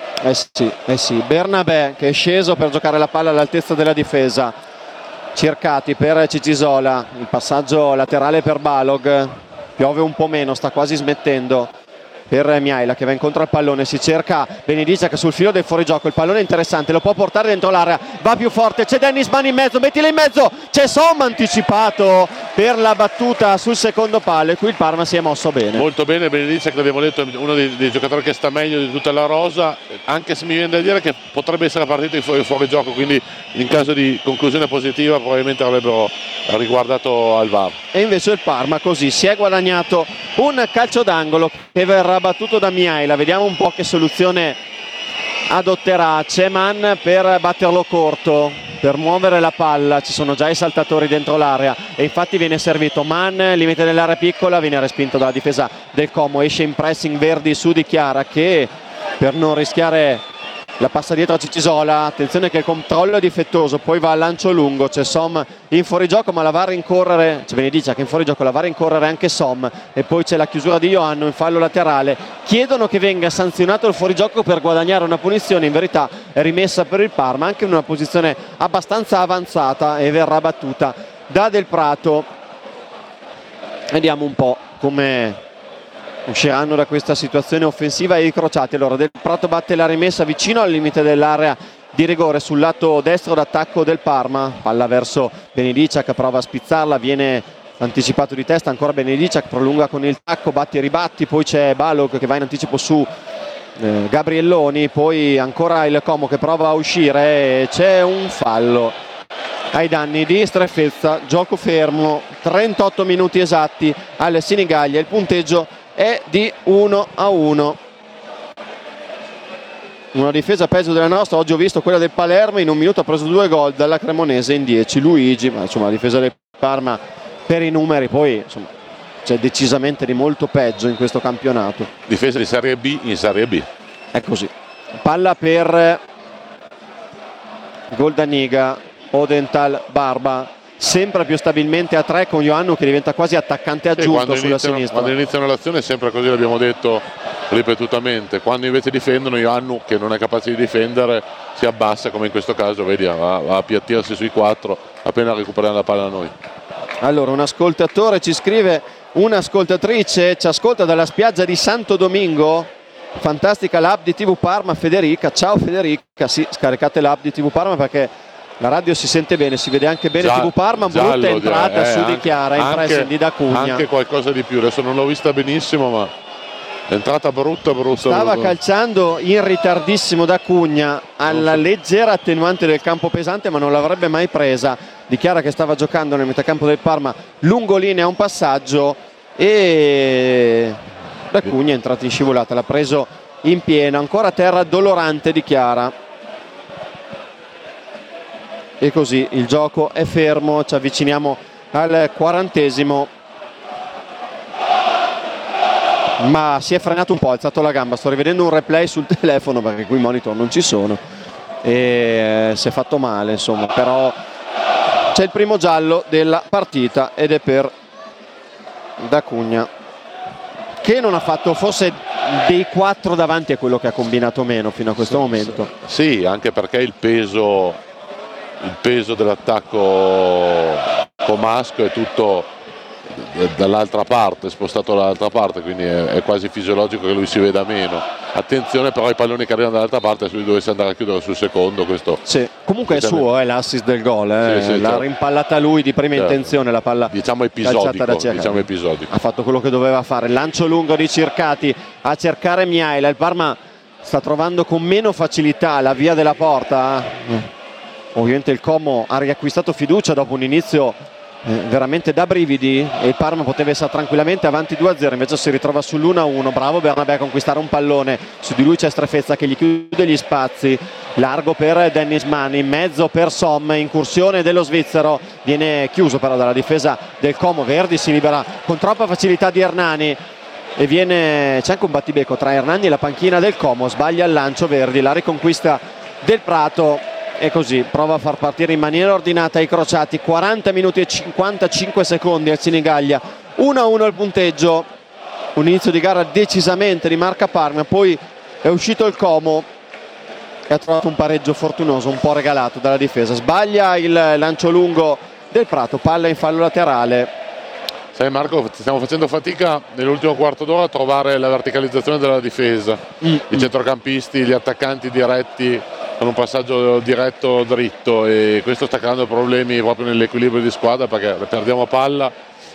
sì. Bernabé che è sceso per giocare la palla all'altezza della difesa. Cercati per Cicisola, il passaggio laterale per Balog, piove un po' meno, sta quasi smettendo per Mihaela che va incontro al pallone, si cerca Benediccia che sul filo del fuorigioco, il pallone è interessante, lo può portare dentro l'area, va più forte, c'è Dennis Mann in mezzo, mettila in mezzo, c'è Som anticipato per la battuta sul secondo palo e qui il Parma si è mosso bene. Molto bene Benediccia, che l'abbiamo detto è uno dei giocatori che sta meglio di tutta la rosa, anche se mi viene da dire che potrebbe essere partito in fuorigioco, quindi in caso di conclusione positiva probabilmente avrebbero riguardato al VAR. E invece il Parma così si è guadagnato un calcio d'angolo che verrà battuto da Mihaela. Vediamo un po' che soluzione adotterà. C'è Mann per batterlo corto, per muovere la palla, ci sono già i saltatori dentro l'area e infatti viene servito. Mann li mette nell'area piccola, viene respinto dalla difesa del Como, esce in pressing Verdi su Di Chiara che per non rischiare la passa dietro a Cicisola. Attenzione che il controllo è difettoso, poi va al lancio lungo, c'è Som in fuorigioco ma la va a rincorrere, c'è Benediccia che in fuorigioco, la va a rincorrere anche Som e poi c'è la chiusura di Ioannou in fallo laterale. Chiedono che venga sanzionato il fuorigioco per guadagnare una punizione, in verità è rimessa per il Parma anche in una posizione abbastanza avanzata e verrà battuta da Del Prato. Vediamo un po' come usciranno da questa situazione offensiva e i crociati. Allora Del Prato batte la rimessa vicino al limite dell'area di rigore sul lato destro d'attacco del Parma, palla verso Benediccia che prova a spizzarla, viene anticipato di testa ancora Benediccia che prolunga con il tacco, batti e ribatti, poi c'è Balog che va in anticipo su Gabrielloni, poi ancora il Como che prova a uscire e c'è un fallo ai danni di Strefezza. Gioco fermo, 38 minuti esatti al Sinigaglia, il punteggio è di 1-1. Una difesa peggio della nostra. Oggi ho visto quella del Palermo, in un minuto ha preso 2 gol dalla Cremonese in 10 Luigi, ma insomma la difesa del Parma per i numeri poi insomma c'è decisamente di molto peggio in questo campionato. Difesa di Serie B in Serie B. È così. Palla per Goldaniga, Odenthal, Barba, sempre più stabilmente a 3 con Ioannou che diventa quasi attaccante aggiunto sulla sinistra. Quando iniziano l'azione è sempre così, l'abbiamo detto ripetutamente. Quando invece difendono, Ioannou che non è capace di difendere si abbassa, come in questo caso, vedi, va a appiattirsi sui 4 appena recuperano la palla a noi. Allora un ascoltatore ci scrive, un'ascoltatrice ci ascolta dalla spiaggia di Santo Domingo. Fantastica l'app di TV Parma, Federica. Ciao Federica, sì, scaricate l'app di TV Parma perché la radio si sente bene, si vede anche bene. TV Parma, brutta entrata su Di Chiara in pressing di D'Acugna. Anche qualcosa di più, adesso non l'ho vista benissimo ma entrata brutta. Stava calciando in ritardissimo D'Acugna alla leggera attenuante del campo pesante ma non l'avrebbe mai presa. Di Chiara che stava giocando nel metacampo del Parma lungolinea un passaggio e D'Acugna è entrato in scivolata, l'ha preso in pieno, ancora a terra Dolorante di Chiara, e così il gioco è fermo. Ci avviciniamo al 40°, ma si è frenato un po', ha alzato la gamba. Sto rivedendo un replay sul telefono perché qui i monitor non ci sono e si è fatto male, insomma, però c'è il primo giallo della partita ed è per D'Acugna, che non ha fatto, forse dei 4 davanti è quello che ha combinato meno fino a questo momento. Sì, anche perché il peso dell'attacco comasco è tutto dall'altra parte, spostato dall'altra parte, quindi è quasi fisiologico che lui si veda meno. Attenzione però ai palloni che arrivano dall'altra parte, se lui dovesse andare a chiudere sul secondo, questo sì. Comunque è suo l'assist del gol, sì, l'ha rimpallata lui di prima intenzione, la palla diciamo episodico. Ha fatto quello che doveva fare. Lancio lungo di Circati a cercare Mihaela. Il Parma sta trovando con meno facilità la via della porta. Ovviamente il Como ha riacquistato fiducia dopo un inizio veramente da brividi, e il Parma poteva essere tranquillamente avanti 2-0, invece si ritrova sull'1-1. Bravo Bernabé a conquistare un pallone, su di lui c'è Strefezza che gli chiude gli spazi, largo per Dennis Mann, in mezzo per Som, incursione dello svizzero, viene chiuso però dalla difesa del Como. Verdi si libera con troppa facilità di Hernani e c'è anche un battibecco tra Hernani e la panchina del Como, sbaglia il lancio Verdi, la riconquista del Prato. E così prova a far partire in maniera ordinata i crociati. 40 minuti e 55 secondi al Sinigaglia, 1-1 il punteggio. Un inizio di gara decisamente di marca Parma, poi è uscito il Como e ha trovato un pareggio fortunoso, un po' regalato dalla difesa. Sbaglia il lancio lungo del Prato, palla in fallo laterale. Sai Marco, stiamo facendo fatica nell'ultimo quarto d'ora a trovare la verticalizzazione della difesa. I centrocampisti, gli attaccanti diretti con un passaggio diretto dritto, e questo sta creando problemi proprio nell'equilibrio di squadra, perché perdiamo palla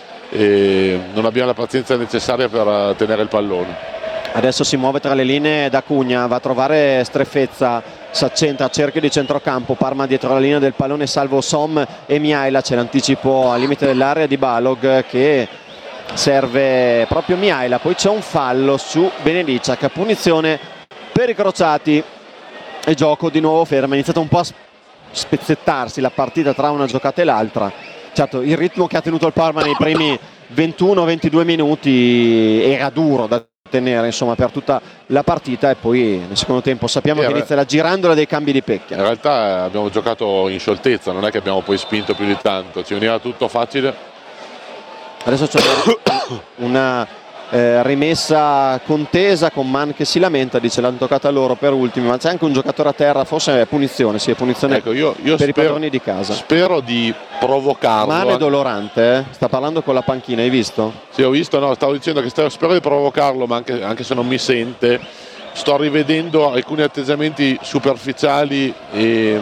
e non abbiamo la pazienza necessaria per tenere il pallone. Adesso si muove tra le linee D'Acugna, va a trovare Strefezza, si accentra, cerchio di centrocampo, Parma dietro la linea del pallone, salvo Som e Mihaela. C'è l'anticipo al limite dell'area di Balog che serve proprio Mihaela. Poi c'è un fallo su Benedicak, punizione per i crociati e gioco di nuovo fermo. È iniziato un po' a spezzettarsi la partita tra una giocata e l'altra. Certo, il ritmo che ha tenuto il Parma nei primi 21-22 minuti era duro da tenere, insomma, per tutta la partita, e poi nel secondo tempo sappiamo che inizia la girandola dei cambi di pecchia. In realtà abbiamo giocato in scioltezza, non è che abbiamo poi spinto più di tanto, ci veniva tutto facile. Adesso c'è una rimessa contesa con Mann che si lamenta, dice l'hanno toccata loro per ultimi, ma c'è anche un giocatore a terra, forse è punizione, sì, è punizione, ecco, io per i padroni di casa. Spero di provocarlo. Mann è Dolorante, sta parlando con la panchina, hai visto? Sì, ho visto, no, stavo dicendo che spero di provocarlo, ma anche se non mi sente, sto rivedendo alcuni atteggiamenti superficiali e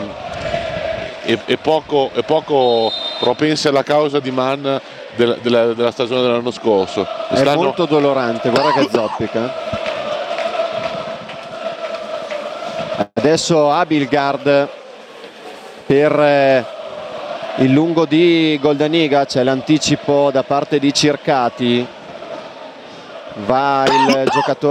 poco propensi alla causa di Mann della stagione dell'anno scorso. È molto Dolorante, guarda che zoppica. Adesso Abilgard per il lungo di Goldeniga, c'è l'anticipo da parte di Circati, va il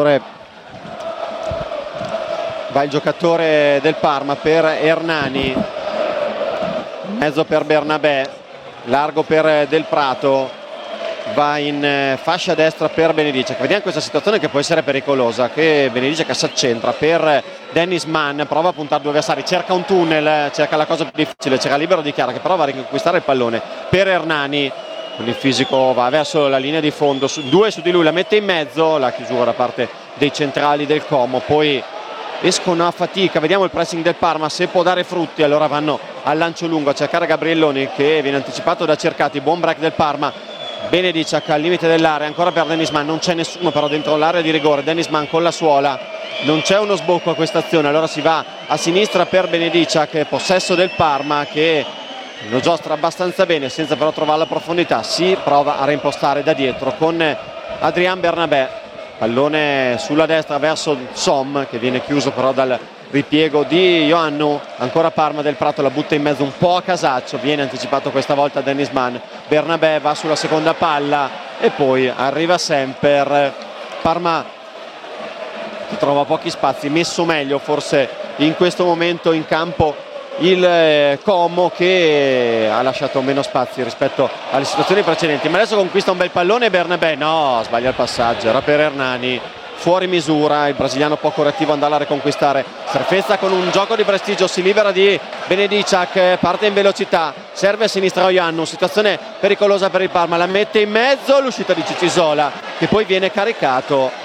giocatore del Parma per Hernani, mezzo per Bernabé, largo per Del Prato, va in fascia destra per Benedicek. Vediamo questa situazione che può essere pericolosa, che Benedicek si accentra per Dennis Mann, prova a puntare due avversari, cerca un tunnel, cerca la cosa più difficile, c'era libero di Chiara che prova a riconquistare il pallone per Hernani, con il fisico va verso la linea di fondo, due su di lui, la mette in mezzo, la chiusura da parte dei centrali del Como, poi escono a fatica. Vediamo il pressing del Parma, se può dare frutti, allora vanno al lancio lungo a cercare Gabrielloni che viene anticipato da Cercati. Buon break del Parma, Benedicak al limite dell'area, ancora per Dennis Mann, non c'è nessuno però dentro l'area di rigore. Dennis Mann con la suola, non c'è uno sbocco a questa azione, allora si va a sinistra per Benedicak, possesso del Parma che lo giostra abbastanza bene senza però trovare la profondità. Si prova a reimpostare da dietro con Adrien Bernabé, pallone sulla destra verso Som che viene chiuso però dal ripiego di Ioannou. Ancora Parma, Del Prato la butta in mezzo un po' a casaccio, viene anticipato questa volta Dennis Mann. Bernabé va sulla seconda palla, e poi arriva Semper. Parma che trova pochi spazi, messo meglio forse in questo momento in campo il Como, che ha lasciato meno spazi rispetto alle situazioni precedenti, ma adesso conquista un bel pallone. Bernabé no, sbaglia il passaggio, era per Hernani, fuori misura, il brasiliano poco reattivo, andare a riconquistare. Strefezza con un gioco di prestigio, si libera di Benedicak, parte in velocità, serve a sinistra Oiannu, situazione pericolosa per il Parma, la mette in mezzo, l'uscita di Cicisola che poi viene caricato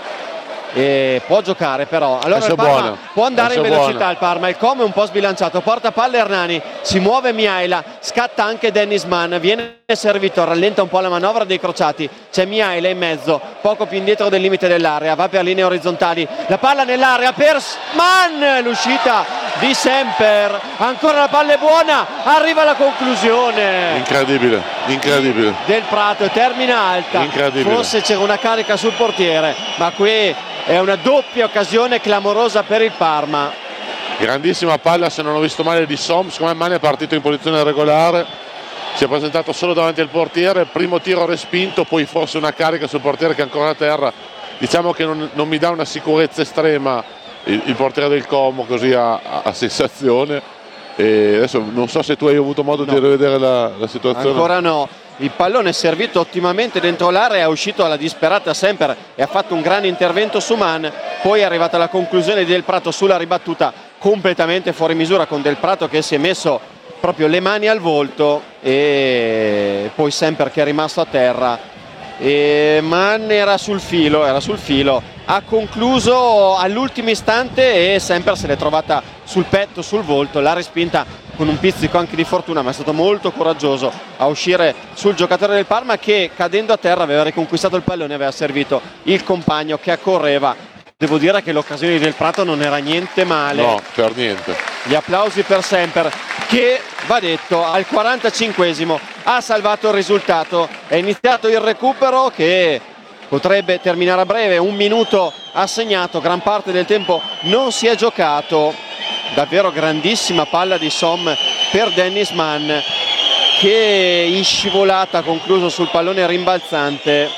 e può giocare, però allora il Parma può andare in velocità. Il Parma, il Como è un po' sbilanciato, porta palla Hernani, si muove Mihaela, scatta anche Dennis Mann, viene servito, rallenta un po' la manovra dei crociati, c'è Mihaela in mezzo, poco più indietro del limite dell'area, va per linee orizzontali, la palla nell'area per Mann, l'uscita di Semper, ancora la palla è buona, arriva la conclusione incredibile del Prato e termina alta. Forse c'era una carica sul portiere, ma qui è una doppia occasione clamorosa per il Parma. Grandissima palla, se non ho visto male, di Som. Secondo me Mane è partito in posizione regolare, si è presentato solo davanti al portiere, primo tiro respinto, poi forse una carica sul portiere che è ancora a terra. Diciamo che non mi dà una sicurezza estrema il portiere del Como, così a sensazione. E adesso non so se tu hai avuto modo di rivedere la situazione. Ancora no. Il pallone è servito ottimamente dentro l'area, è uscito alla disperata Semper e ha fatto un grande intervento su Mann. Poi è arrivata la conclusione di Del Prato sulla ribattuta, completamente fuori misura, con Del Prato che si è messo proprio le mani al volto e poi Semper che è rimasto a terra. E Mann era sul filo, ha concluso all'ultimo istante e Semper se l'è trovata sul petto, sul volto, l'ha respinta con un pizzico anche di fortuna, ma è stato molto coraggioso a uscire sul giocatore del Parma, che cadendo a terra aveva riconquistato il pallone e aveva servito il compagno che accorreva. Devo dire che l'occasione Del Prato non era niente male. No, per niente. Gli applausi per Semper che, va detto, al 45esimo ha salvato il risultato. È iniziato il recupero che potrebbe terminare a breve, 1 minuto assegnato, gran parte del tempo non si è giocato. Davvero grandissima palla di Som per Dennis Mann, che in scivolata ha concluso sul pallone rimbalzante.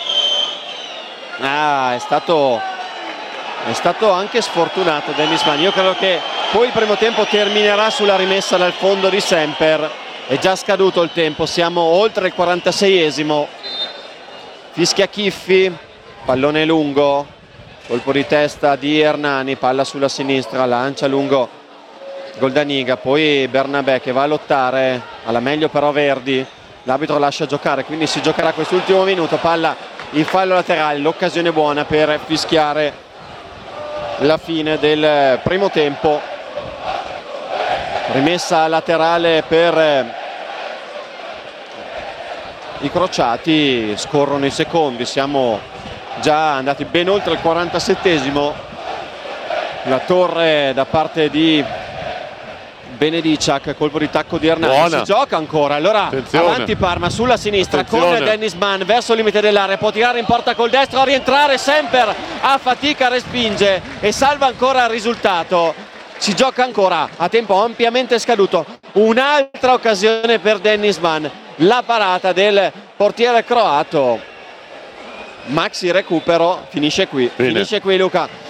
È stato anche sfortunato Dennis Mann. Io credo che poi il primo tempo terminerà sulla rimessa dal fondo di Semper. È già scaduto il tempo, siamo oltre il 46esimo. Fischia Chiffi, pallone lungo, colpo di testa di Hernani, palla sulla sinistra, lancia lungo Goldaniga, poi Bernabé che va a lottare, alla meglio però Verdi, l'arbitro lascia giocare, quindi si giocherà quest'ultimo minuto, palla in fallo laterale, l'occasione buona per fischiare la fine del primo tempo. Rimessa laterale per i crociati, scorrono i secondi, siamo già andati ben oltre il 47esimo. La torre da parte di Benedicak, colpo di tacco di Hernani, si gioca ancora, allora avanti Parma sulla sinistra con Dennis Mann verso il limite dell'area, può tirare in porta col destro, a rientrare Semper a fatica, respinge e salva ancora il risultato. Si gioca ancora a tempo ampiamente scaduto, un'altra occasione per Dennis Mann, la parata del portiere croato. Maxi recupero, finisce qui Luca.